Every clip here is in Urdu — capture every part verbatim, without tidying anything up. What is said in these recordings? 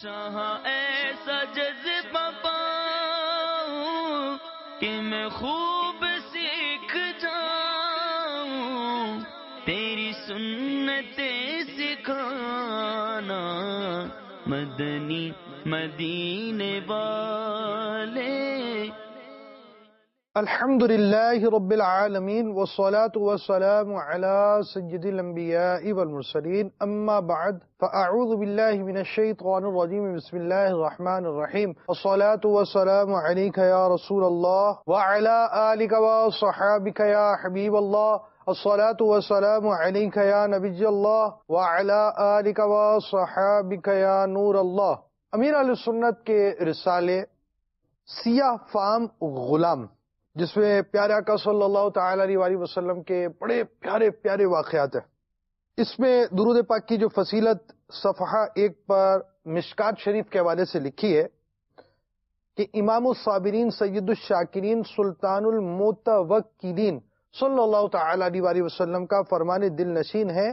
شاہ ایسا جذبہ پاؤں کہ میں خوب سیکھ جاؤں، تیری سنتیں سکھانا مدنی مدینے والے۔ الحمد للہ رب العالمین والصلاة والسلام علی سید الانبیاء والمرسلین، اما بعد فاعوذ باللہ من الشیطان الرجیم، بسم اللہ الرحمن الرحیم، والصلاة والسلام علیک یا رسول اللہ وعلی آلک وصحابک یا حبیب اللہ، الصلاة والسلام علیک یا نبی اللہ وعلی آلک وصحابک یا نور اللہ۔ امیر اہل سنت کے رسالے سیاہ فام غلام، جس میں پیارے آقا صلی اللہ تعالی علیہ وآلہ وسلم کے بڑے پیارے پیارے واقعات ہیں، اس میں درود پاک کی جو فصیلت صفحہ ایک پر مشکات شریف کے حوالے سے لکھی ہے کہ امام الصابرین سید الشاکرین سلطان المتوکلین صلی اللہ تعالی علیہ وآلہ وسلم کا فرمان دل نشین ہے،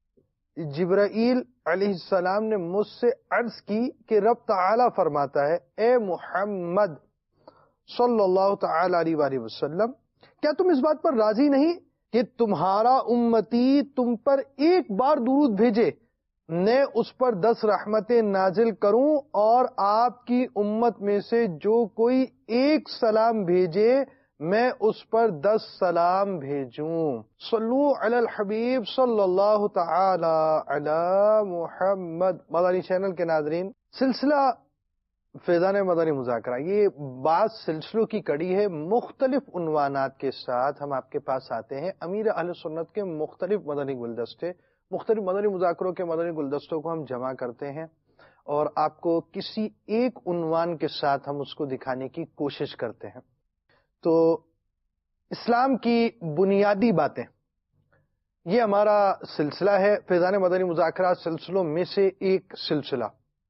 جبرائیل علیہ السلام نے مجھ سے عرض کی کہ رب تعالی فرماتا ہے، اے محمد صلی اللہ تعالی علیہ وآلہ وسلم، کیا تم اس بات پر راضی نہیں کہ تمہارا امتی تم پر ایک بار درود بھیجے، میں اس پر دس رحمتیں نازل کروں، اور آپ کی امت میں سے جو کوئی ایک سلام بھیجے میں اس پر دس سلام بھیجوں۔ صلو علی الحبیب صلی اللہ تعالی علی محمد۔ مدنی چینل کے ناظرین، سلسلہ فیضان مدنی مذاکرہ یہ بعض سلسلوں کی کڑی ہے، مختلف عنوانات کے ساتھ ہم آپ کے پاس آتے ہیں۔ امیر اہل سنت کے مختلف مدنی گلدستے، مختلف مدنی مذاکروں کے مدنی گلدستوں کو ہم جمع کرتے ہیں اور آپ کو کسی ایک عنوان کے ساتھ ہم اس کو دکھانے کی کوشش کرتے ہیں۔ تو اسلام کی بنیادی باتیں، یہ ہمارا سلسلہ ہے، فیضان مدنی مذاکرہ سلسلوں میں سے ایک سلسلہ۔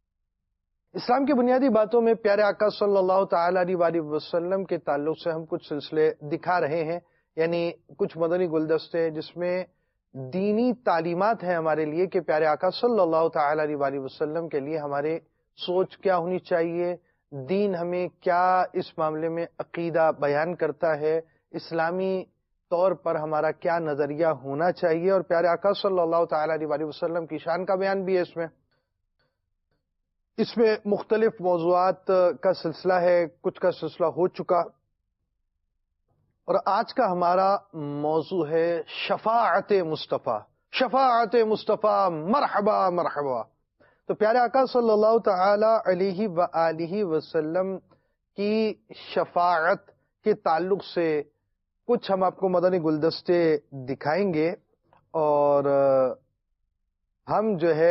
اسلام کی بنیادی باتوں میں پیارے آقا صلی اللہ تعالی علیہ وآلہ وسلم کے تعلق سے ہم کچھ سلسلے دکھا رہے ہیں، یعنی کچھ مدنی گلدستے جس میں دینی تعلیمات ہیں ہمارے لیے کہ پیارے آقا صلی اللہ تعالی علیہ وآلہ وسلم کے لیے ہمارے سوچ کیا ہونی چاہیے، دین ہمیں کیا اس معاملے میں عقیدہ بیان کرتا ہے، اسلامی طور پر ہمارا کیا نظریہ ہونا چاہیے، اور پیارے آقا صلی اللہ تعالی علیہ وآلہ وسلم کی شان کا بیان بھی ہے اس میں۔ اس میں مختلف موضوعات کا سلسلہ ہے، کچھ کا سلسلہ ہو چکا، اور آج کا ہمارا موضوع ہے شفاعت مصطفیٰ۔ شفاعت مصطفیٰ، مرحبا مرحبا۔ تو پیارے آقا صلی اللہ تعالی علیہ وآلہ وسلم کی شفاعت کے تعلق سے کچھ ہم آپ کو مدنی گلدستے دکھائیں گے، اور ہم جو ہے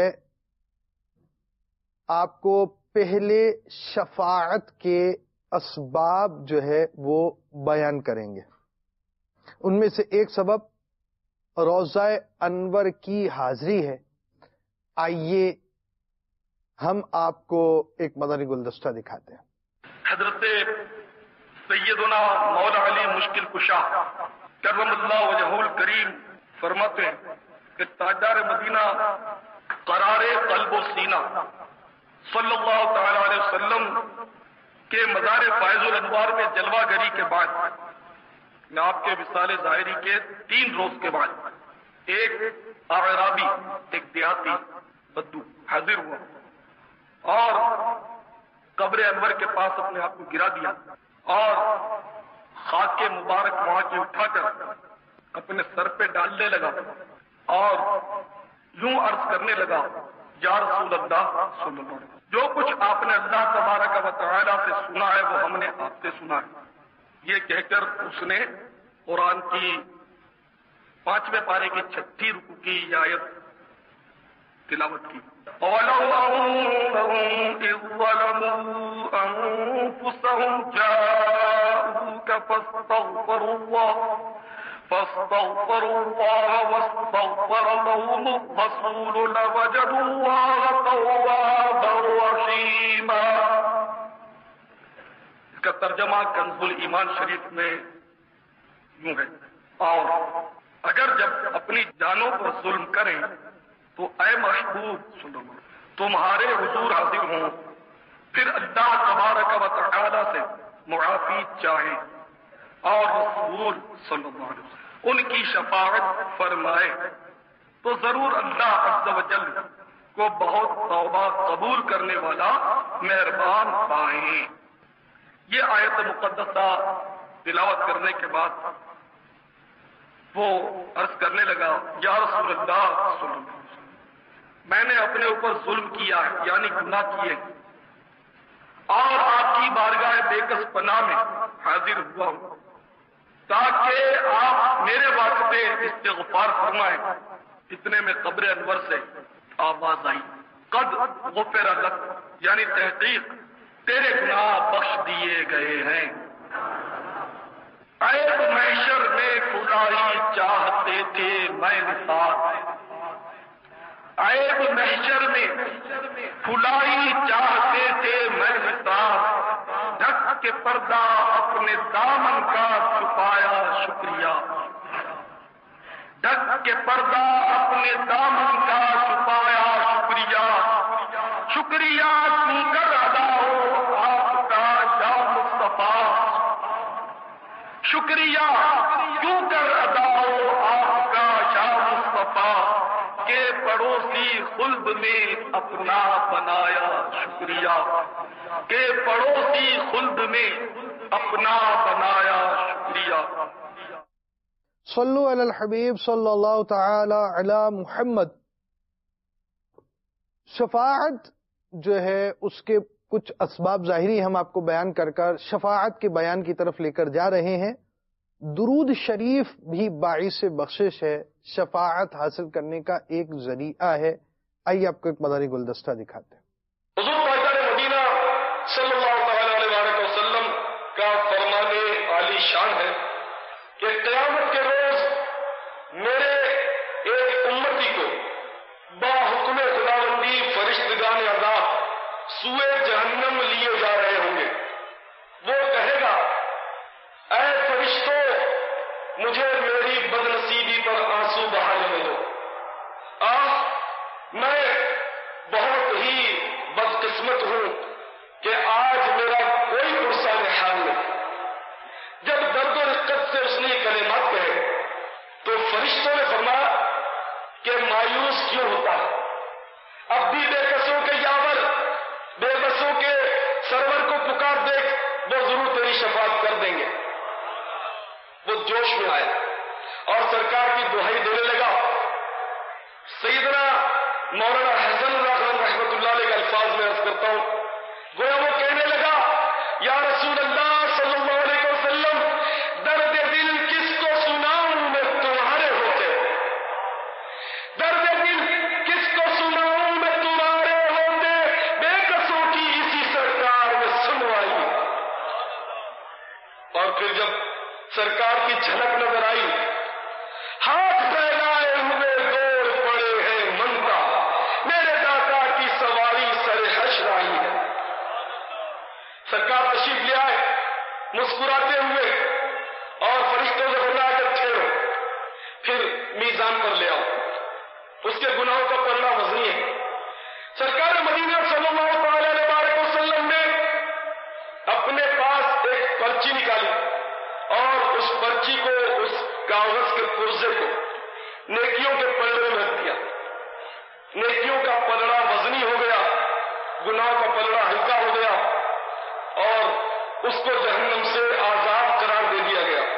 آپ کو پہلے شفاعت کے اسباب جو ہے وہ بیان کریں گے۔ ان میں سے ایک سبب روضہ انور کی حاضری ہے۔ آئیے ہم آپ کو ایک مدنی گلدستہ دکھاتے ہیں۔ حضرت سیدنا مولا علی مشکل کشا کرم اللہ وجہہ الکریم فرماتے ہیں کہ تاجدار مدینہ قرار قلب و سینہ صلی اللہ تعالی علیہ وسلم کے مزار فائز الانوار میں جلوہ گری کے بعد، میں آپ کے وصال ظاہری کے تین روز کے بعد، ایک اعرابی، ایک دیہاتی بدو حاضر ہوا اور قبر انور کے پاس اپنے آپ کو گرا دیا اور خاک کے مبارک وہاں کی اٹھا کر اپنے سر پہ ڈالنے لگا اور یوں عرض کرنے لگا، یا رسول اللہ صلی اللہ علیہ وسلم، جو کچھ آپ نے اللہ تبارک و تعالی سے سنا ہے وہ ہم نے آپ سے سنا ہے۔ یہ کہہ کر اس نے قرآن کی پانچویں پارے کی چھٹی رکو کی یہ آیت تلاوت کی۔ وَلَوْ أَنَّهُمْ إِذْ ظَلَمُوا أَنفُسَهُمْ جَاءُوكَ فَاسْتَغْفَرُوا اللَّهَ فاستغفروا الله واستغفر لهم الرسول لوجدوا الله توابا رحيما۔ اس کا ترجمہ کنز الایمان شریف میں یوں ہے، اور اگر جب اپنی جانوں پر ظلم کریں تو اے محبوب سنو، تمہارے حضور حاضر ہوں بھی چاہیں اور رسول صلی اللہ علیہ وسلم ان کی شفاعت فرمائے تو ضرور اللہ عز و جل کو بہت توبہ قبول کرنے والا مہربان پائیں۔ یہ آیت مقدسہ تلاوت کرنے کے بعد وہ عرض کرنے لگا، یا رسول اللہ صلی اللہ علیہ وسلم، میں نے اپنے اوپر ظلم کیا ہے، یعنی گناہ کیے، اور آپ کی بارگاہ بےکس پناہ میں حاضر ہوا ہوں تاکہ آپ میرے واسطے استغفار فرمائیں۔ اتنے میں قبر انور سے آواز آئی، قد غفر لک، یعنی تحقیق تیرے گناہ بخش دیے گئے ہیں۔ عیب محشر میں کھلائی چاہتے تھے میں نثار، عیب محشر میں کھلائی چاہتے تھے میں نثار، ڈھک کے پردہ اپنے دامن کا چھپایا شکریہ، ڈھک کے پردہ اپنے دامن کا چھپایا شکریہ، شکریہ کیوں کر ادا ہو آپ کا یا مصطفیٰ، شکریہ کیوں کر ادا ہو آپ کا یا مصطفیٰ، کہ پڑوسی خلد میں اپنا بنایا شکریہ، کہ پڑوسی خلد میں اپنا بنایا شکریہ۔ صلو علی الحبیب صلی اللہ تعالی علی محمد۔ شفاعت جو ہے اس کے کچھ اسباب ظاہری ہم آپ کو بیان کر کر شفاعت کے بیان کی طرف لے کر جا رہے ہیں۔ درود شریف بھی باعث بخشش ہے، شفاعت حاصل کرنے کا ایک ذریعہ ہے۔ آئیے آپ کو ایک مدنی گلدستہ دکھاتے ہیں۔ حضور تاجدار مدینہ صلی اللہ تعالی علیہ وسلم کا فرمان عالی شان ہے کہ قیامت کے روز میرے ایک امتی کو باحکم خداوندی فرشتگان عذاب سوئے جہنم لیے جا رہے ہوں گے۔ وہ کہے گا، اے فرشتوں، مجھے میری بد نصیبی پر آنسو بہانے دو۔ آہ، میں بہت ہی بدقسمت ہوں کہ آج میرا کوئی پرسان حال نہیں۔ جب درد و رقت سے اس نے کلمات کہے تو فرشتوں نے فرمایا کہ مایوس کیوں ہوتا ہے؟ اب بھی بے کسوں کے یاور، بے بسوں کے سرور کو پکار دیکھ، وہ ضرور تیری شفاعت کر دیں گے۔ وہ جوش میں آیا اور سرکار کی دہائی دینے لگا۔ سیدنا مولانا حسن اللہ خان رحمۃ اللہ علیہ کے الفاظ میں عرض کرتا ہوں، گویا وہ کہنے لگا، یا رسول اللہ صلی اللہ علیہ وسلم، درد دل کس کو سناؤں میں تمہارے ہوتے، درد دل کس کو سناؤں میں تمہارے ہوتے، بے کسوں کی اسی سرکار میں سنوائی۔ اور پھر جب سرکار کی جھلک نظر آئی، ہاتھ پھیلائے ہوئے دوڑ پڑے ہیں منتا، میرے داتا کی سواری سر حشر آئی ہے۔ سرکار تشریف لے آئے مسکراتے ہوئے اور فرشتوں سے فرمایا کہ ٹھہرو، پھر میزان پر لے آؤ، اس کے گناہوں کا پلڑا وزنی ہے۔ سرکار مدینہ صلی اللہ تعالی علیہ وسلم نے اپنے پاس ایک پرچی نکالی اور اس پرچی کو، اس کاغذ کے پرزے کو نیکیوں کے پلڑے میں رکھ دیا۔ نیکیوں کا پلڑا وزنی ہو گیا، گناہ کا پلڑا ہلکا ہو گیا اور اس کو جہنم سے آزاد قرار دے دیا گیا۔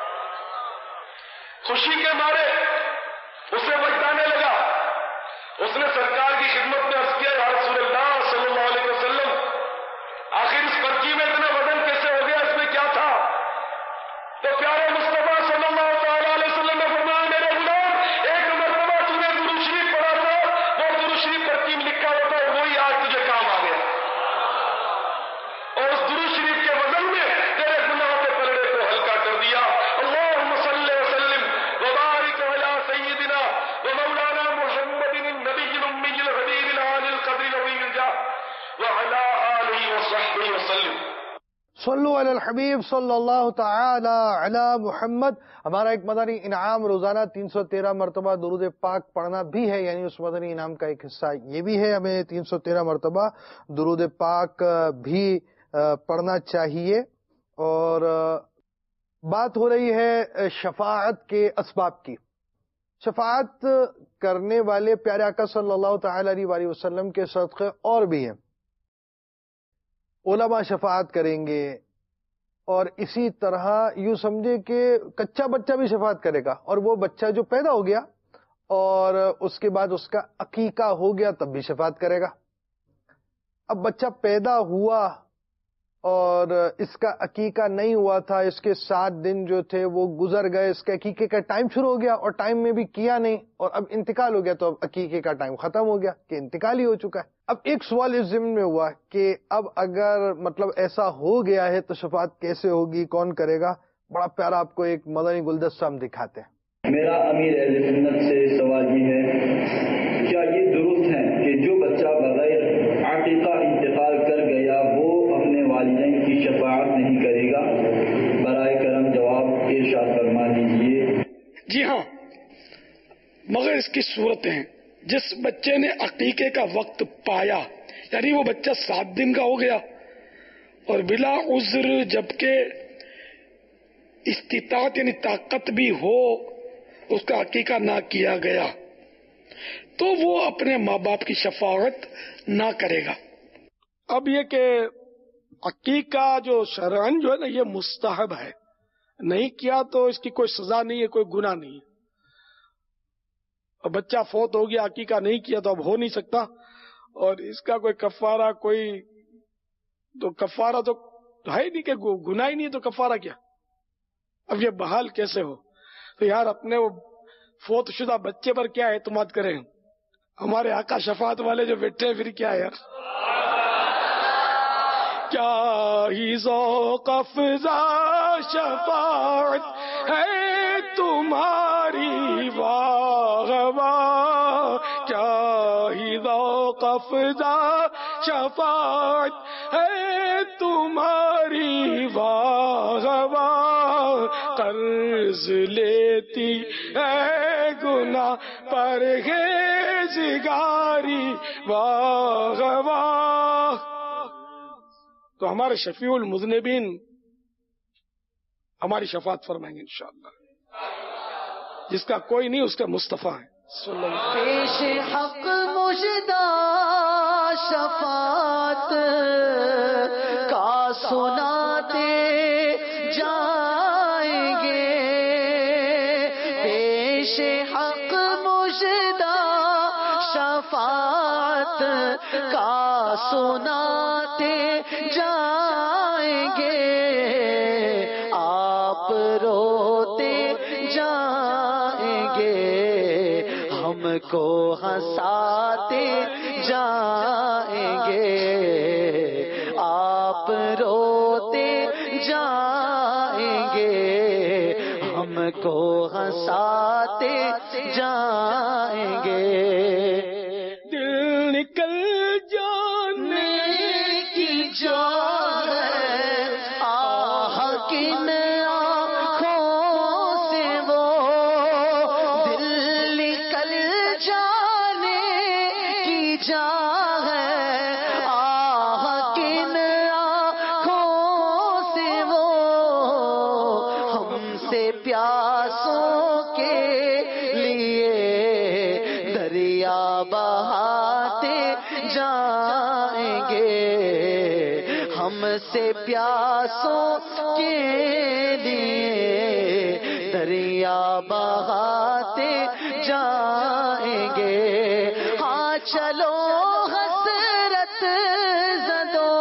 خوشی کے مارے اسے بچانے لگا۔ اس نے سرکار کی خدمت میں عرض کیا، یا رسول اللہ صلی اللہ علیہ وسلم، آخر اس پرچی میں اتنا وزن کیسے ہو گیا، اس میں کیا تھا؟ تو پیارے مصطفیٰ صلی اللہ تعالی علیہ وسلم نے فرمایا، میرے غلام، ایک مرتبہ تم نے درود شریف پڑھا تھا، وہ درود شریف پرچی میں لکھا ہوتا ہے، وہی آج تجھے کام آ گیا، اور اس درود شریف کے وزن میں تیرے گناہوں کے پلڑے کو ہلکا کر دیا۔ اللہم صلی وسلم وبارک علی سیدنا ومولانا محمد النبی الأمی الحبیب العالی القدر العظیم الجاہ وعلی آلہ وصحبہ وسلم۔ صلو علی الحبیب صلی اللہ تعالی علی محمد۔ ہمارا ایک مدنی انعام روزانہ تین سو تیرہ مرتبہ درود پاک پڑھنا بھی ہے، یعنی اس مدنی انعام کا ایک حصہ یہ بھی ہے، ہمیں تین سو تیرہ مرتبہ درود پاک بھی پڑھنا چاہیے۔ اور بات ہو رہی ہے شفاعت کے اسباب کی. شفاعت کرنے والے پیارے آقا صلی اللہ تعالی علیہ وآلہ وسلم کے صدقے اور بھی ہیں. علماء شفاعت کریں گے، اور اسی طرح یوں سمجھے کہ کچا بچہ بھی شفاعت کرے گا، اور وہ بچہ جو پیدا ہو گیا اور اس کے بعد اس کا عقیقہ ہو گیا تب بھی شفاعت کرے گا. اب بچہ پیدا ہوا اور اس کا عقیقہ نہیں ہوا تھا، اس کے سات دن جو تھے وہ گزر گئے، اس کے عقیقے کا ٹائم شروع ہو گیا اور ٹائم میں بھی کیا نہیں، اور اب انتقال ہو گیا، تو اب عقیقے کا ٹائم ختم ہو گیا کہ انتقال ہی ہو چکا ہے. اب ایک سوال اس ضمن میں ہوا کہ اب اگر مطلب ایسا ہو گیا ہے تو شفاعت کیسے ہوگی، کون کرے گا؟ بڑا پیارا آپ کو ایک مدنی گلدستہ ہم دکھاتے ہیں. میرا امیر اہل سنت سے سوال یہ ہے، کیا یہ درست ہے کہ جو بچہ بغیر عقیقہ انتقال کر گیا وہ اپنے والدین کی شفاعت نہیں کرے گا؟ برائے کرم جواب ارشاد فرما دیجیے. جی ہاں، مگر اس کی صورتیں ہیں. جس بچے نے عقیقے کا وقت پایا، یعنی وہ بچہ سات دن کا ہو گیا اور بلا عذر جبکہ استطاعت یعنی طاقت بھی ہو اس کا عقیقہ نہ کیا گیا، تو وہ اپنے ماں باپ کی شفاعت نہ کرے گا. اب یہ کہ عقیقہ جو شرعن جو ہے نا یہ مستحب ہے، نہیں کیا تو اس کی کوئی سزا نہیں ہے، کوئی گناہ نہیں ہے. اب بچہ فوت ہو گیا، عقیقہ نہیں کیا تو اب ہو نہیں سکتا، اور اس کا کوئی کفارہ کوئی تو کفارہ تو ہے نہیں کہ گناہ ہی نہیں ہے تو کفارہ کیا. اب یہ بحال کیسے ہو؟ تو یار اپنے وہ فوت شدہ بچے پر کیا اعتماد کریں؟ ہمارے آقا شفاعت والے جو بیٹھے ہیں پھر کیا ہے یار؟ کیا ہی ذوق افزا شفاعت ہے تمہاری واہ واہ، کیا ہی ذوق افزا شفاعت ہے تمہاری واہ واہ، قرض لیتی ہے گناہ پرہیزگاری واہ واہ. تو ہمارے شفیع المذنبین ہماری شفاعت فرمائیں گے انشاءاللہ. جس کا کوئی نہیں اس کا مصطفیٰ ہے صلی اللہ علیہ وسلم. پیش حق مجدہ شفاعت کا سناتے جائیں گے، پیش حق مجدہ شفاعت کا سناتے جائیں گے، آپ روتے جائیں گے، ہم کو ہنساتے جائیں گے، آپ روتے جائیں گے، ہم کو ہنساتے جائیں گے. دل نکل جانے کی جو ہے آہ کن آنکھوں سے وہ، دل نکل جانے کی جا ہے آہ کن آنکھوں سے وہ، ہم سے پیاسوں کے لیے دریا بہاتے جائیں گے، ہم سے پیاسوں کے لیے دریا بہاتے جائیں گے. ہاں چلو حسرت زدو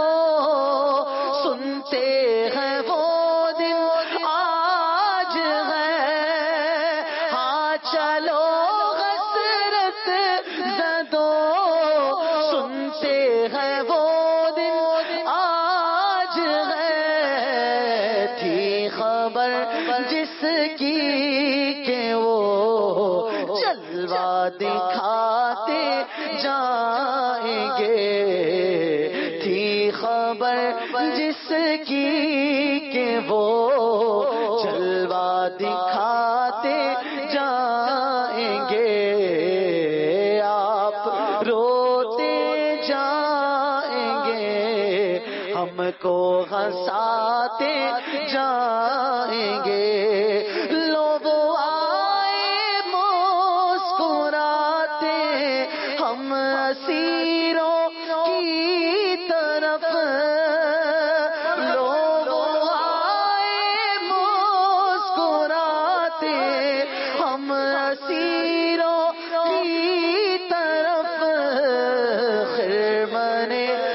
سنتے ہیں وہ دن آج ہے، ہاں چلو حسرت زدو سنتے ہیں وہ دن آج ہے. تھی خبر جس کی کہ وہ جلوہ دکھاتے جائیں گے، تھی خبر جس کی کہ وہ جلوہ دکھاتے جائیں گے، آپ روتے جائیں گے، ہم کو ہنساتے جائیں گے. لوگ آئے مسکراتے ہم اسیروں کی طرف. لوگ آئے مسکراتے ہم اسیروں کی طرف. خرمن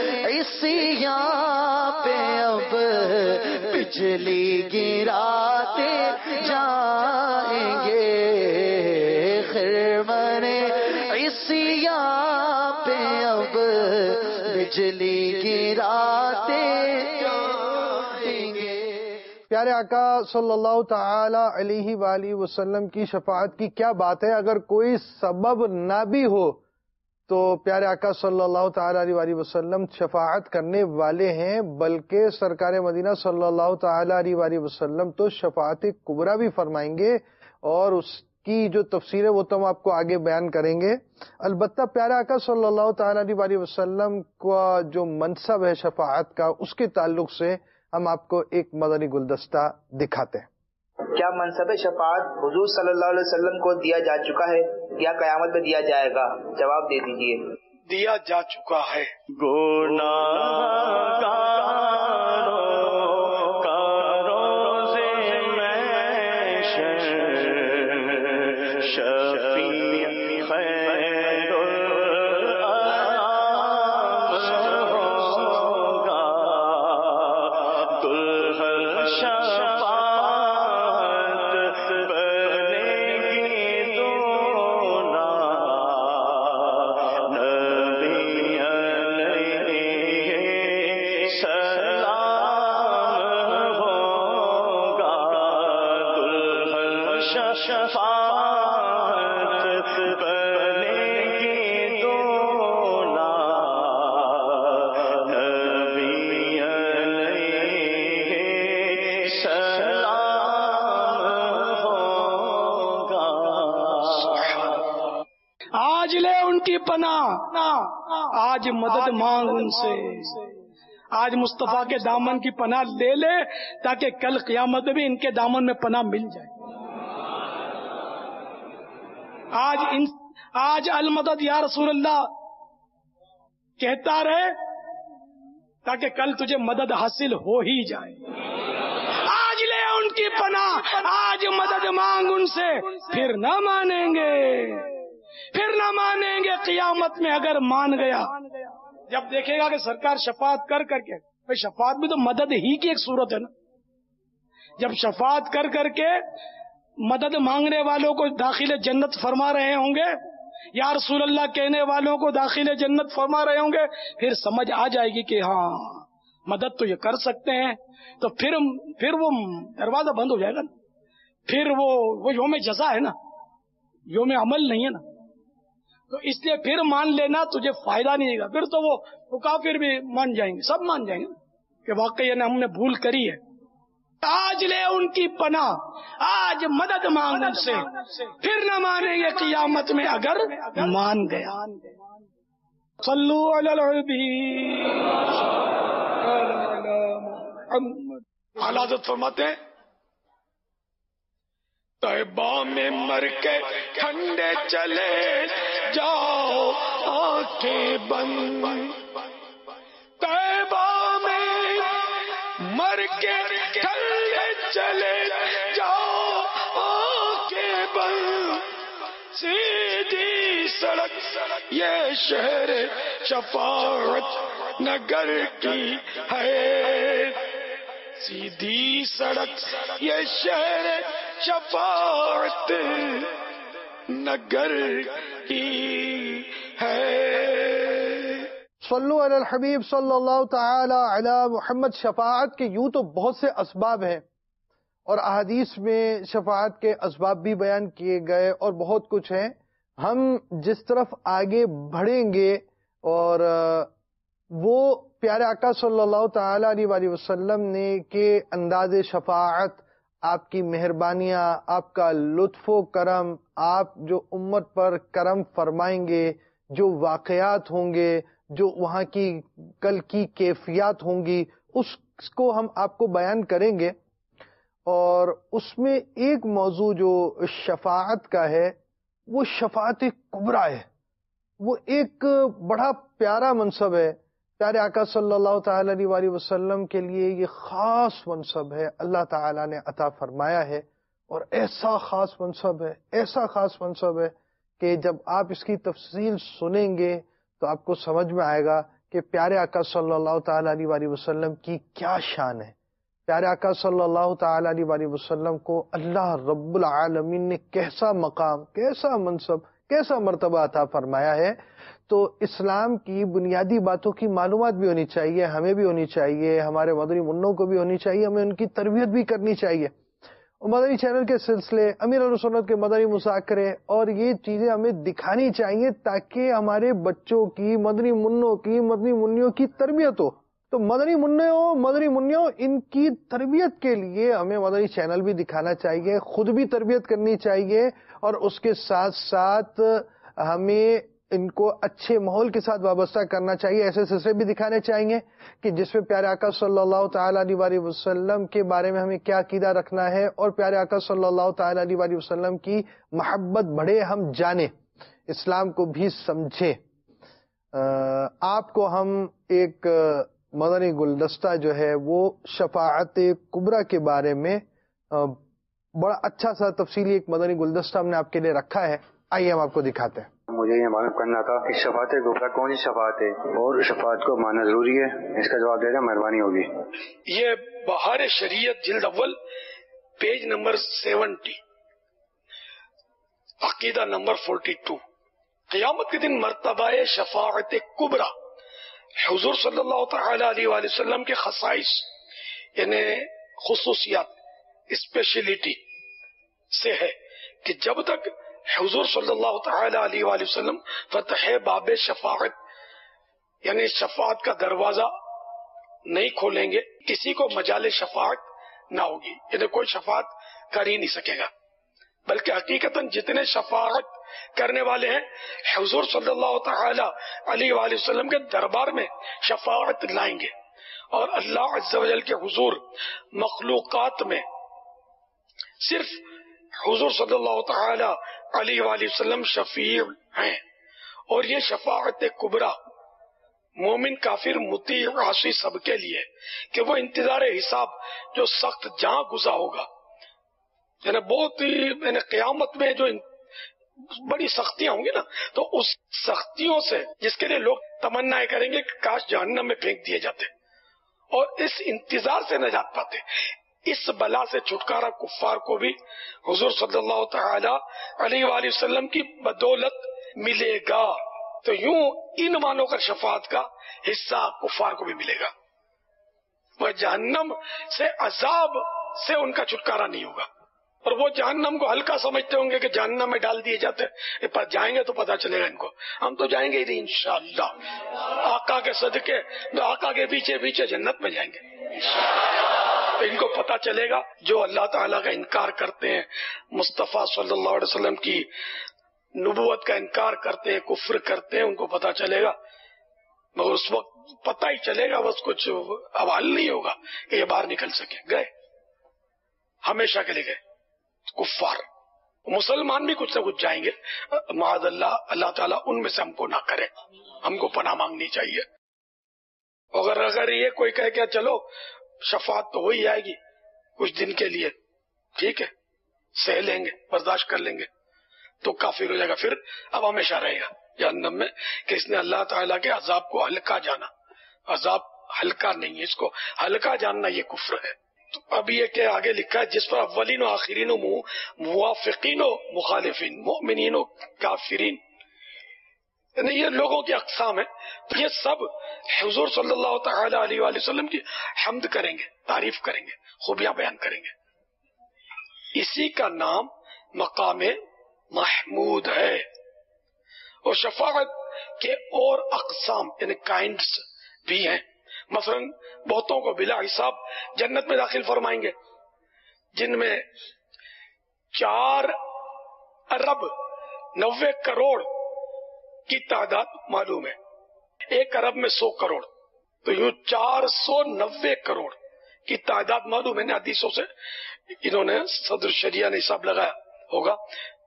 عصیاں پہ اب بجلی گراتے جائیں گے. خرمن عصیاں پہ اب بجلی گراتے جائیں گے. پیارے آقا صلی اللہ تعالی علیہ وآلہ وسلم کی شفاعت کی کیا بات ہے. اگر کوئی سبب نہ بھی ہو تو پیارے آقا صلی اللہ تعالی علیہ وآلہ وسلم شفاعت کرنے والے ہیں، بلکہ سرکار مدینہ صلی اللہ تعالی علیہ وآلہ وسلم تو شفاعت کبریٰ بھی فرمائیں گے، اور اس کی جو تفسیر ہے وہ تو ہم آپ کو آگے بیان کریں گے. البتہ پیارے آقا صلی اللہ تعالی علیہ وآلہ وسلم کا جو منصب ہے شفاعت کا، اس کے تعلق سے ہم آپ کو ایک مدنی گلدستہ دکھاتے ہیں. کیا منصب شفاعت حضور صلی اللہ علیہ وسلم کو دیا جا چکا ہے یا قیامت میں دیا جائے گا؟ جواب دے دیجیے. دیا جا چکا ہے. گناہگاروں کا روز محشر شفیع خیر الانام ہوگا. دلہن شفاعت بنے گی دونا. نبی علیہ السلام ہوگا. دلہن شفاعت بنے گی دونا. نبی علیہ السلام ہوگا. آج لے ان کی پناہ، آج مدد مانگ ان سے. آج مصطفیٰ کے دامن کی پناہ لے لے تاکہ کل قیامت میں بھی ان کے دامن میں پناہ مل جائے. آج ان آج المدد یا رسول اللہ کہتا رہے تاکہ کل تجھے مدد حاصل ہو ہی جائے. آج لے ان کی پناہ، آج مدد مانگ ان سے. پھر نہ مانیں گے، پھر نہ مانیں گے قیامت میں اگر مان گیا. جب دیکھے گا کہ سرکار شفاعت کر کر کے، بھئی شفاعت بھی تو مدد ہی کی ایک صورت ہے نا. جب شفاعت کر کر کے مدد مانگنے والوں کو داخل جنت فرما رہے ہوں گے، یا رسول اللہ کہنے والوں کو داخل جنت فرما رہے ہوں گے، پھر سمجھ آ جائے گی کہ ہاں مدد تو یہ کر سکتے ہیں. تو پھر پھر وہ دروازہ بند ہو جائے گا نا. پھر وہ وہ یوم جزا ہے نا، یوم عمل نہیں ہے نا. تو اس لیے پھر مان لینا تجھے فائدہ نہیں دے گا. پھر تو وہ وہ کافر بھی مان جائیں گے، سب مان جائیں گے کہ واقعی ہم نے بھول کری ہے. آج لے ان کی پناہ، آج مدد مانگ ان سے. پھر نہ مانیں گے قیامت میں اگر مان گیا. صلو علی الحبیب. حضرت فرماتے ہیں طیبہ میں مر کے ٹھنڈے چلے جاؤ آنکھیں بند. طیبہ میں مر کے ٹھنڈے چلے جاؤ آنکھیں بند. سیدھی سڑک یہ شہر شفاعت نگر کی ہے. سیدھی سڑک یہ شہر شفاعت نگر کی ہے. صلو علی الحبیب صلی اللہ تعالی علی محمد. شفاعت کے یوں تو بہت سے اسباب ہیں، اور احادیث میں شفاعت کے اسباب بھی بیان کیے گئے اور بہت کچھ ہیں. ہم جس طرف آگے بڑھیں گے اور وہ پیارے آقا صلی اللہ تعالی علیہ وآلہ وسلم نے کہ انداز شفاعت، آپ کی مہربانیاں، آپ کا لطف و کرم، آپ جو امت پر کرم فرمائیں گے، جو واقعات ہوں گے، جو وہاں کی کل کی کیفیات ہوں گی اس کو ہم آپ کو بیان کریں گے. اور اس میں ایک موضوع جو شفاعت کا ہے وہ شفاعت کبریٰ ہے. وہ ایک بڑا پیارا منصب ہے. پیارے آقا صلی اللہ تعالی علیہ وآلہ وسلم کے لیے یہ خاص منصب ہے، اللہ تعالی نے عطا فرمایا ہے. اور ایسا خاص منصب ہے، ایسا خاص منصب ہے کہ جب آپ اس کی تفصیل سنیں گے تو آپ کو سمجھ میں آئے گا کہ پیارے آقا صلی اللہ تعالی علیہ وآلہ وسلم کی کیا شان ہے. پیارے آقا صلی اللہ تعالی علیہ وآلہ وسلم کو اللہ رب العالمین نے کیسا مقام، کیسا منصب، کیسا مرتبہ عطا فرمایا ہے. تو اسلام کی بنیادی باتوں کی معلومات بھی ہونی چاہیے، ہمیں بھی ہونی چاہیے، ہمارے مدنی منوں کو بھی ہونی چاہیے، ہمیں ان کی تربیت بھی کرنی چاہیے. مدنی چینل کے سلسلے، امیر اہل سنت کے مدنی مذاکرے اور یہ چیزیں ہمیں دکھانی چاہیے تاکہ ہمارے بچوں کی، مدنی منوں کی، مدنی منیوں کی تربیت ہو. تو مدنی منوں، مدنی منیوں، ان کی تربیت کے لیے ہمیں مدنی چینل بھی دکھانا چاہیے، خود بھی تربیت کرنی چاہیے، اور اس کے ساتھ ساتھ ہمیں ان کو اچھے ماحول کے ساتھ وابستہ کرنا چاہیے. ایسے سلسلے بھی دکھانے چاہیے کہ جس میں پیارے آقا صلی اللہ تعالی علیہ وآلہ وسلم کے بارے میں ہمیں کیا عقیدہ رکھنا ہے، اور پیارے آقا صلی اللہ تعالی علیہ وآلہ وسلم کی محبت بڑھے، ہم جانیں، اسلام کو بھی سمجھیں. آپ کو ہم ایک مدنی گلدستہ جو ہے وہ شفاعت کبریٰ کے بارے میں بڑا اچھا سا تفصیلی ایک مدنی گلدستہ ہم نے آپ کے لیے رکھا ہے. آئیے ہم آپ کو دکھاتے ہیں. مجھے یہ معلوم کرنا تھا کہ شفاعت کبریٰ کون سی شفاعت ہے اور شفاعت کو ماننا ضروری ہے، اس کا جواب دینا مہربانی ہوگی. یہ بہار شریعت جلد اول پیج نمبر سیونٹی، عقیدہ نمبر فورٹی ٹو. قیامت کے دن مرتبہ شفاعت کبریٰ حضور صلی اللہ تعالی علیہ وآلہ وسلم کے خصائص یعنی خصوصیات، اسپیشلٹی سے ہے کہ جب تک حضور صلی اللہ تعالی علیہ وآلہ وسلم فتح باب شفاعت یعنی شفاعت کا دروازہ نہیں کھولیں گے، کسی کو مجال شفاعت نہ ہوگی، یعنی کوئی شفاعت کر ہی نہیں سکے گا. بلکہ حقیقتاً جتنے شفاعت کرنے والے ہیں حضور صلی اللہ تعالی علیہ وآلہ وسلم کے دربار میں شفاعت لائیں گے، اور اللہ عز و جل کے حضور مخلوقات میں صرف حضور صلی اللہ تعالی علیہ وآلہ وسلم شفیع ہیں. اور یہ شفاعت کبریٰ مومن، کافر، مطیع، عاصی سب کے لیے کہ وہ انتظار حساب جو سخت جہاں گزا ہوگا، یعنی بہت ہی یعنی قیامت میں جو بڑی سختیاں ہوں گی نا، تو اس سختیوں سے جس کے لیے لوگ تمنا کریں گے کہ کاش جہنم میں پھینک دیے جاتے، اور اس انتظار سے نجات پاتے. اس بلا سے چھٹکارا کفار کو بھی حضور صلی اللہ تعالی علیہ وآلہ وسلم کی بدولت ملے گا. تو یوں ان مانو کر شفاعت کا حصہ کفار کو بھی ملے گا. وہ جہنم سے عذاب سے ان کا چھٹکارا نہیں ہوگا، اور وہ جہنم کو ہلکا سمجھتے ہوں گے کہ جہنم میں ڈال دیے جاتے ہیں، پر جائیں گے تو پتہ چلے گا ان کو. ہم تو جائیں گے ہی نہیں انشاءاللہ، آقا کے صدقے آقا کے پیچھے پیچھے جنت میں جائیں گے. ان کو پتہ چلے گا جو اللہ تعالیٰ کا انکار کرتے ہیں، مصطفیٰ صلی اللہ علیہ وسلم کی نبوت کا انکار کرتے ہیں، کفر کرتے ہیں، ان کو پتہ چلے گا. مگر اس وقت پتہ ہی چلے گا، بس کچھ اب حل نہیں ہوگا کہ یہ باہر نکل سکے. گئے، ہمیشہ کے لیے گئے. کفار، مسلمان بھی کچھ نہ کچھ جائیں گے. معاذ اللہ، اللہ تعالیٰ ان میں سے ہم کو نہ کرے، ہم کو پناہ مانگنی چاہیے. اگر اگر یہ کوئی کہے کہ چلو شفاعت تو ہو ہی جائے گی کچھ دن کے لیے، ٹھیک ہے، سہ لیں گے، برداشت کر لیں گے، تو کافر ہو جائے گا. پھر اب ہمیشہ رہے گا جہنم میں کہ اس نے اللہ تعالیٰ کے عذاب کو ہلکا جانا. عذاب ہلکا نہیں ہے، اس کو ہلکا جاننا یہ کفر ہے. تو اب یہ کہ آگے لکھا ہے جس پر اولین و آخرین و موافقین و مخالفین، مؤمنین و کافرین، یعنی یہ لوگوں کی اقسام ہیں. تو یہ سب حضور صلی اللہ تعالی علیہ وآلہ وسلم کی حمد کریں گے، تعریف کریں گے، خوبیاں بیان کریں گے. اسی کا نام مقام محمود ہے. اور شفاعت کے اور اقسام یعنی کائنڈز بھی ہیں. مثلا بہتوں کو بلا حساب جنت میں داخل فرمائیں گے، جن میں چار ارب نوے کروڑ کی تعداد معلوم ہے. ایک ارب میں سو کروڑ، تو یوں چار سو نوے کروڑ کی تعداد معلوم ہے نا حدیثوں سے، انہوں نے صدر شریعہ نے حساب لگایا ہوگا۔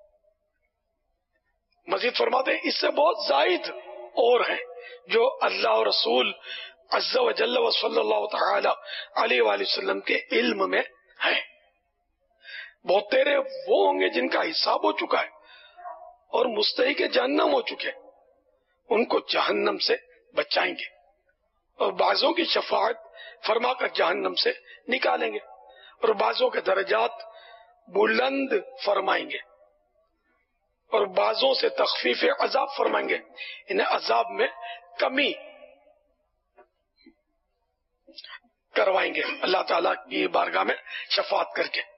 مزید فرماتے ہیں اس سے بہت زائد اور ہیں جو اللہ اور رسول عز و جل و صلی اللہ تعالی علیہ وآلہ وسلم کے علم میں ہیں۔ بہت تیرے وہ ہوں گے جن کا حساب ہو چکا ہے اور مستحق جہنم ہو چکے، ان کو جہنم سے بچائیں گے، اور بعضوں کی شفاعت فرما کر جہنم سے نکالیں گے، اور بعضوں کے درجات بلند فرمائیں گے، اور بعضوں سے تخفیف عذاب فرمائیں گے، انہیں عذاب میں کمی کروائیں گے اللہ تعالیٰ کی بارگاہ میں شفاعت کر کے۔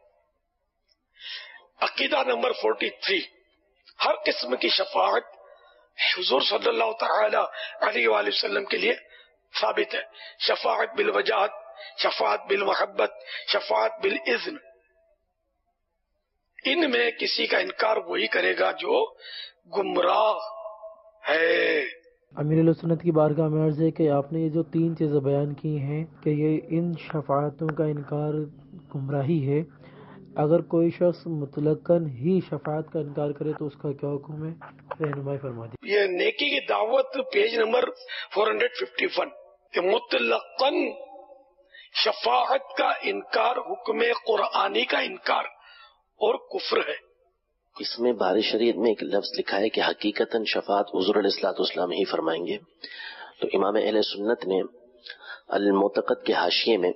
عقیدہ نمبر فورٹی تھری، ہر قسم کی شفاعت حضور صلی اللہ تعالی علیہ وآلہ وسلم کے لیے ثابت ہے۔ شفاعت بالوجاہت، شفاعت بالمحبت، شفاعت بالاذن، ان میں کسی کا انکار وہی کرے گا جو گمراہ ہے۔ امیر علیہ سنت کی بارگاہ میں عرض ہے کہ آپ نے یہ جو تین چیزیں بیان کی ہیں کہ یہ ان شفاعتوں کا انکار گمراہی ہے، اگر کوئی شخص مطلقاً ہی شفاعت کا انکار کرے تو اس کا کیا حکم ہے؟ رہنمائی فرما دی۔ یہ نیکی کی دعوت page number four hundred fifty one کہ مطلقاً شفاعت کا انکار حکم قرآنی کا انکار اور کفر ہے۔ اس میں بار شریعت میں ایک لفظ لکھا ہے کہ حقیقتاً شفاعت حضور علیہ الصلوۃ والسلام ہی فرمائیں گے، تو امام اہل سنت نے المعتقد کے حاشیے میں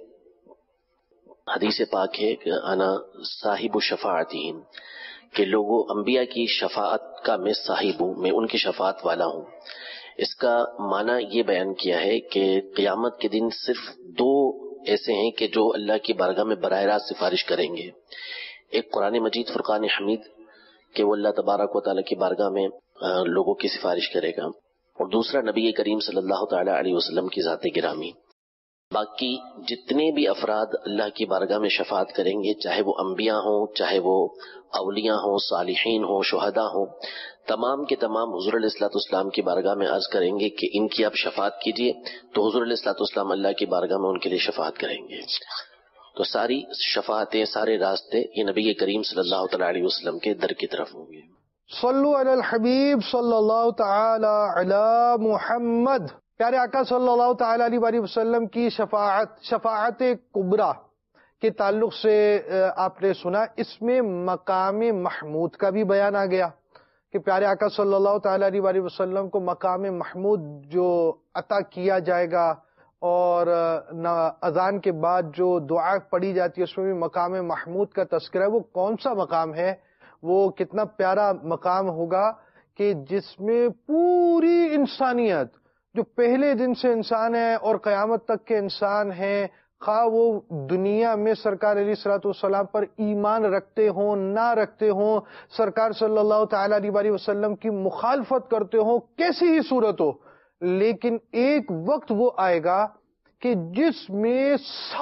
حدیث پاک ہے کہ انا صاحب شفاعتہم، کہ لوگوں انبیاء کی شفاعت کا میں صاحب ہوں، میں ان کی شفاعت والا ہوں۔ اس کا معنی یہ بیان کیا ہے کہ قیامت کے دن صرف دو ایسے ہیں کہ جو اللہ کی بارگاہ میں براہ راست سفارش کریں گے، ایک قرآن مجید فرقان حمید کہ وہ اللہ تبارک و تعالیٰ کی بارگاہ میں لوگوں کی سفارش کرے گا، اور دوسرا نبی کریم صلی اللہ تعالی علیہ وسلم کی ذات گرامی۔ باقی جتنے بھی افراد اللہ کی بارگاہ میں شفاعت کریں گے، چاہے وہ انبیاء ہوں، چاہے وہ اولیاء ہوں، صالحین ہوں، شہداء ہوں، تمام کے تمام حضور علیہ الصلوۃ والسلام کی بارگاہ میں عرض کریں گے کہ ان کی آپ شفاعت کیجئے، تو حضور علیہ الصلوۃ والسلام اللہ کی بارگاہ میں ان کے لیے شفاعت کریں گے۔ تو ساری شفاعتیں، سارے راستے یہ نبی کریم صلی اللہ تعالی علیہ وسلم کے در کی طرف ہوں گے۔ صلو علی الحبیب صلی اللہ تعالی علی محمد۔ پیارے آقا صلی اللہ تعالی علیہ وسلم کی شفاعت، شفاعت کبریٰ کے تعلق سے آپ نے سنا، اس میں مقام محمود کا بھی بیان آ گیا کہ پیارے آقا صلی اللہ تعالی علیہ وسلم کو مقام محمود جو عطا کیا جائے گا، اور اذان کے بعد جو دعا پڑھی جاتی ہے اس میں بھی مقام محمود کا تذکرہ ہے۔ وہ کون سا مقام ہے؟ وہ کتنا پیارا مقام ہوگا کہ جس میں پوری انسانیت، جو پہلے دن سے انسان ہے اور قیامت تک کے انسان ہیں، خواہ وہ دنیا میں سرکار علیہ الصلوۃ والسلام پر ایمان رکھتے ہوں نہ رکھتے ہوں، سرکار صلی اللہ تعالی علیہ وسلم کی مخالفت کرتے ہوں، کیسی ہی صورت ہو، لیکن ایک وقت وہ آئے گا کہ جس میں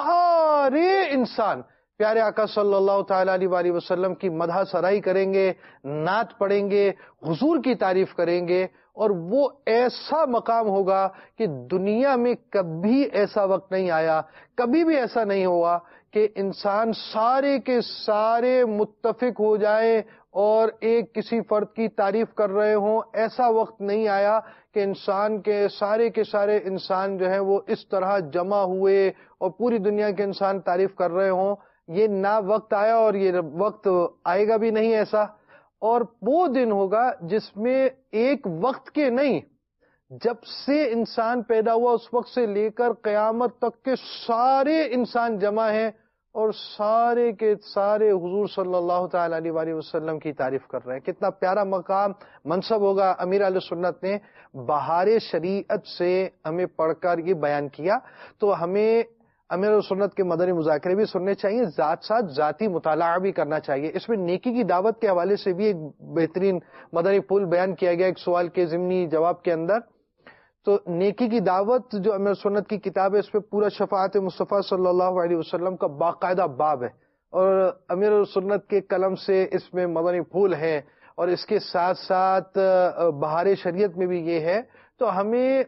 سارے انسان پیارے آقا صلی اللہ تعالی علیہ وسلم کی مدح سرائی کریں گے، نعت پڑھیں گے، حضور کی تعریف کریں گے، اور وہ ایسا مقام ہوگا کہ دنیا میں کبھی ایسا وقت نہیں آیا، کبھی بھی ایسا نہیں ہوا کہ انسان سارے کے سارے متفق ہو جائے اور ایک کسی فرد کی تعریف کر رہے ہوں۔ ایسا وقت نہیں آیا کہ انسان کے سارے کے سارے انسان جو ہیں وہ اس طرح جمع ہوئے اور پوری دنیا کے انسان تعریف کر رہے ہوں۔ یہ نہ وقت آیا اور یہ وقت آئے گا بھی نہیں ایسا۔ اور وہ دن ہوگا جس میں ایک وقت کے نہیں، جب سے انسان پیدا ہوا اس وقت سے لے کر قیامت تک کے سارے انسان جمع ہیں اور سارے کے سارے حضور صلی اللہ تعالی علیہ وسلم کی تعریف کر رہے ہیں۔ کتنا پیارا مقام منصب ہوگا۔ امیر اہل سنت نے بہار شریعت سے ہمیں پڑھ کر یہ بیان کیا، تو ہمیں امیر اہل سنت کے مدنی مذاکرے بھی سننے چاہیے، ذات ساتھ ذاتی مطالعہ بھی کرنا چاہیے۔ اس میں نیکی کی دعوت کے حوالے سے بھی ایک بہترین مدنی پھول بیان کیا گیا ایک سوال کے ضمنی جواب کے اندر۔ تو نیکی کی دعوت جو امیر سنت کی کتاب ہے، اس پہ پورا شفاعت مصطفیٰ صلی اللہ علیہ وسلم کا باقاعدہ باب ہے، اور امیر سنت کے قلم سے اس میں مدنی پھول ہیں، اور اس کے ساتھ ساتھ بہار شریعت میں بھی یہ ہے۔ تو ہمیں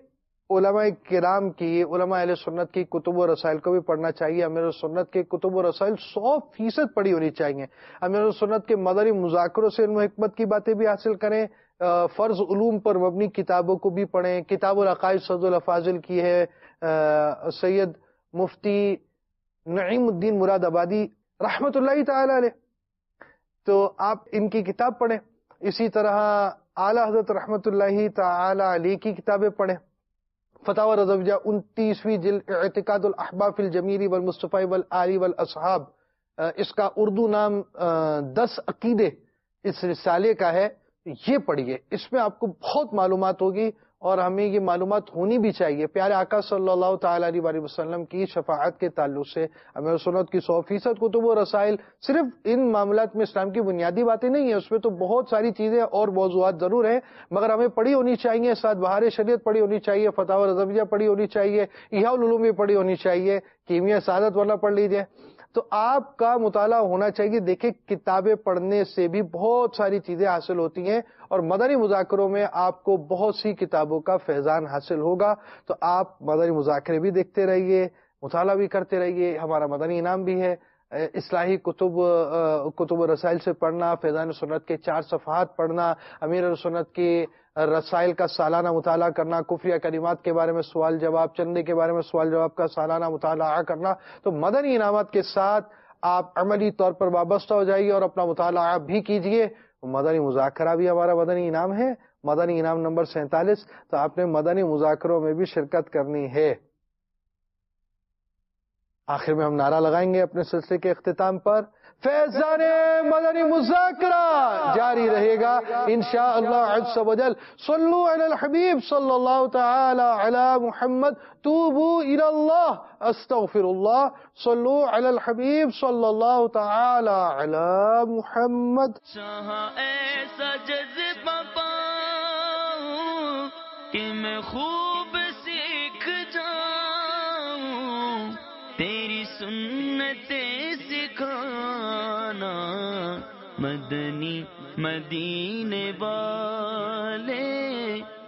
علماء کرام کی، علماء اہل سنت کی کتب و رسائل کو بھی پڑھنا چاہیے. امیر سنت کے کتب و رسائل سو فیصد پڑھی ہونی چاہیے. امیر سنت کے مدنی مذاکروں سے علم و حکمت کی باتیں بھی حاصل کریں. فرض علوم پر مبنی کتابوں کو بھی پڑھیں. کتاب العقائد سعد الافاضل کی ہے سید مفتی نعیم الدین مراد آبادی رحمت اللہ تعالی علیہ، تو آپ ان کی کتاب پڑھیں. اسی طرح اعلی حضرت رحمت اللہ تعالی علیہ کی کتابیں پڑھیں. فتاوی رضویہ انتیسویں جلد اعتقاد الاحباب فی الجمیل والمصطفی والآل والاصحاب، اس کا اردو نام دس عقیدے اس رسالے کا ہے. یہ پڑھیے، اس میں آپ کو بہت معلومات ہوگی اور ہمیں یہ معلومات ہونی بھی چاہیے. پیارے آقا صلی اللہ تعالی علیہ وسلم کی شفاعت کے تعلق سے امیر سنت کی سو فیصد کتب و رسائل صرف ان معاملات میں اسلام کی بنیادی باتیں نہیں ہیں، اس میں تو بہت ساری چیزیں اور موضوعات ضرور ہیں، مگر ہمیں پڑھی ہونی چاہیے. ساتھ بہار شریعت پڑھی ہونی چاہیے، فتاوی رضویہ پڑھی ہونی چاہیے، احیاء العلوم بھی پڑھی ہونی چاہیے، کیمیا سعادت والا پڑھ لیجیے. تو آپ کا مطالعہ ہونا چاہیے. دیکھیں کتابیں پڑھنے سے بھی بہت ساری چیزیں حاصل ہوتی ہیں اور مدنی مذاکروں میں آپ کو بہت سی کتابوں کا فیضان حاصل ہوگا. تو آپ مدنی مذاکرے بھی دیکھتے رہیے، مطالعہ بھی کرتے رہیے. ہمارا مدنی انعام بھی ہے اصلاحی کتب کتب و رسائل سے پڑھنا، فیضان سنت کے چار صفحات پڑھنا، امیر سنت کی رسائل کا سالانہ مطالعہ کرنا، کفریہ کلمات کے بارے میں سوال جواب، چندے کے بارے میں سوال جواب کا سالانہ مطالعہ کرنا. تو مدنی انعامات کے ساتھ آپ عملی طور پر وابستہ ہو جائیے اور اپنا مطالعہ بھی کیجیے. مدنی مذاکرہ بھی ہمارا مدنی انعام ہے، مدنی انعام نمبر سینتالیس. تو آپ نے مدنی مذاکروں میں بھی شرکت کرنی ہے. آخر میں ہم نعرہ لگائیں گے اپنے سلسلے کے اختتام پر، فیضان مدنی مذاکرہ جاری رہے گا انشاءاللہ عز و جل. صلو علی الحبیب صلی اللہ تعالی علی محمد، توبو الی اللہ استغفر اللہ. صلو علی الحبیب صلی اللہ تعالی علی محمد. جہاں ایسا جذبہ پاؤں کہ میں خوب سیکھ جاؤں، تیری سنتیں سکھانا مدنی مدینے والے